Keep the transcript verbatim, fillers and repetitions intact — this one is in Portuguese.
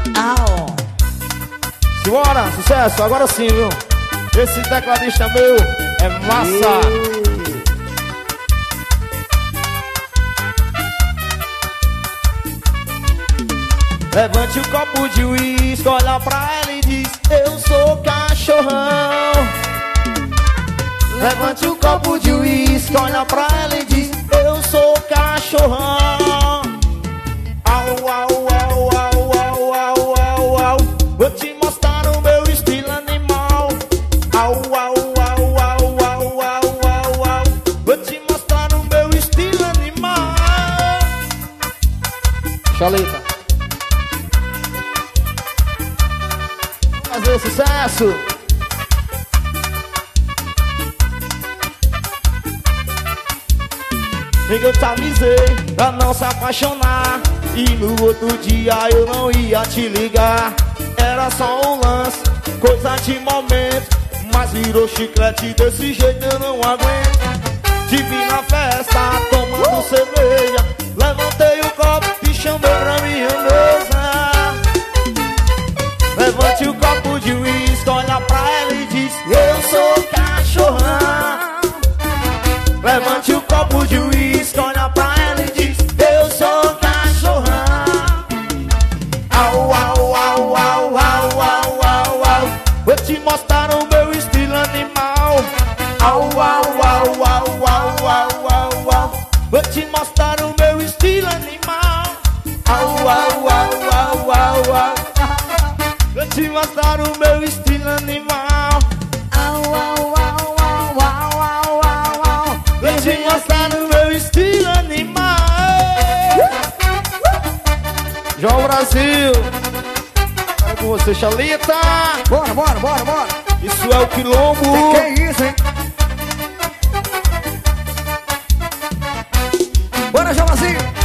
Au. Simbora, sucesso, agora sim, viu? Esse tecladista meu é massa. Ei. Levante o copo de uísque, olha pra ela e diz: eu sou cachorrão. Levante o copo de uísque, olha pra ela e diz: eu sou cachorrão. Au, au, au, au, au, au, au, au. Vou te mostrar o meu estilo animal. Au, au, au, au, au, au, au, au. Vou te mostrar o meu estilo animal. Chaleta. Fazer sucesso. Eu te avisei pra não se apaixonar, e no outro dia eu não ia te ligar. Era só um lance, coisa de momento, mas virou chiclete, desse jeito eu não aguento. Te vi na festa, tomando uh! cerveja, levantei o copo e chamei pra minha mesa. Levante o copo de uísque, olha pra ela e diz: eu sou cachorrão. Levante o copo de uísque, olha pra ela e diz: eu sou cachorrão. Au, au, au, au, au, au, au, au. Vou te mostrar o meu estilo animal. Au, au, au, au, au, au, au, au. Vou te mostrar o meu estilo animal. Au, au, au, au, au, au. Vou te mostrar o meu estilo animal. Au, au, au, au, au, au, au, au. Vou te mostrar o meu estilo animal. João Brasil, é com você, Chalita. Bora, bora, bora, bora. Isso é o quilombo. Que que é isso, hein? Bora, João Brasil.